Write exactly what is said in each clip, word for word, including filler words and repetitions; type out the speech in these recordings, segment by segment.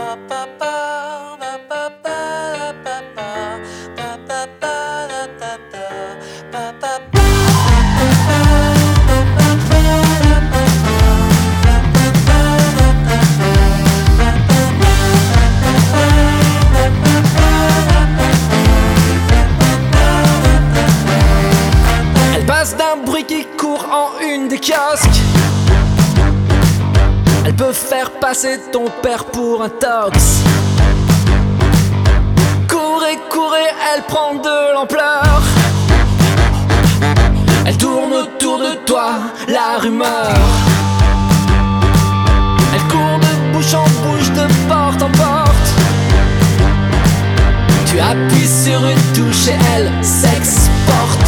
Elle passe d'un bruit qui court en une des kiosques. Elle peut faire passer ton père pour un tox. Courez, courez, elle prend de l'ampleur. Elle tourne autour de toi, la rumeur. Elle court de bouche en bouche, de porte en porte. Tu appuies sur une touche et elle s'exporte.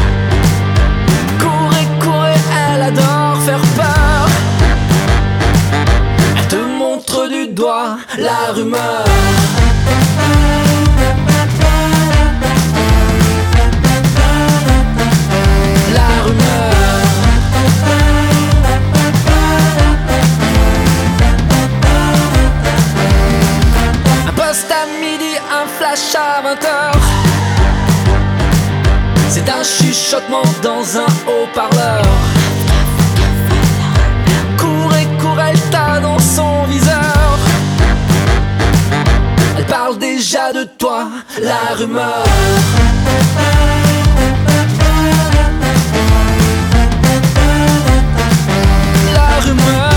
Courez, courez, elle adore faire peur. Elle te montre du doigt la rumeur. La rumeur. Un poste à midi, un flash à vingt heures. C'est un chuchotement dans un haut-parleur. Courez, cours, elle t'a dans son viseur. Elle parle déjà de toi, la rumeur. La rumeur.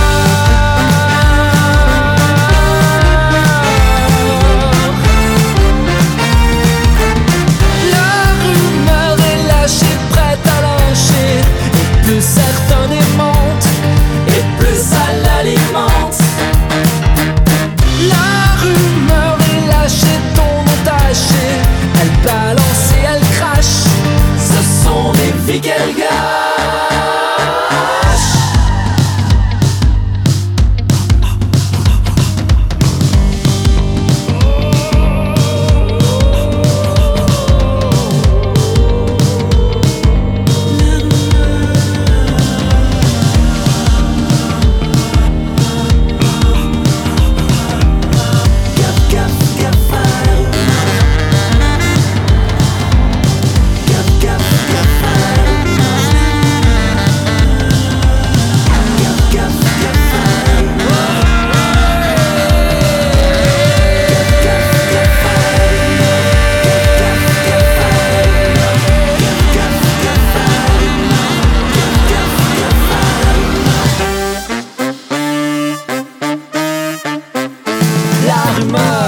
La rumeur est lâchée, prête à lâcher. Et plus certains démentent, et plus ça l'alimente. La rumeur est lâchée, ton nom taché. Elle balance et elle crache. Ce sont des vies qu'elle gâche. La rumeur.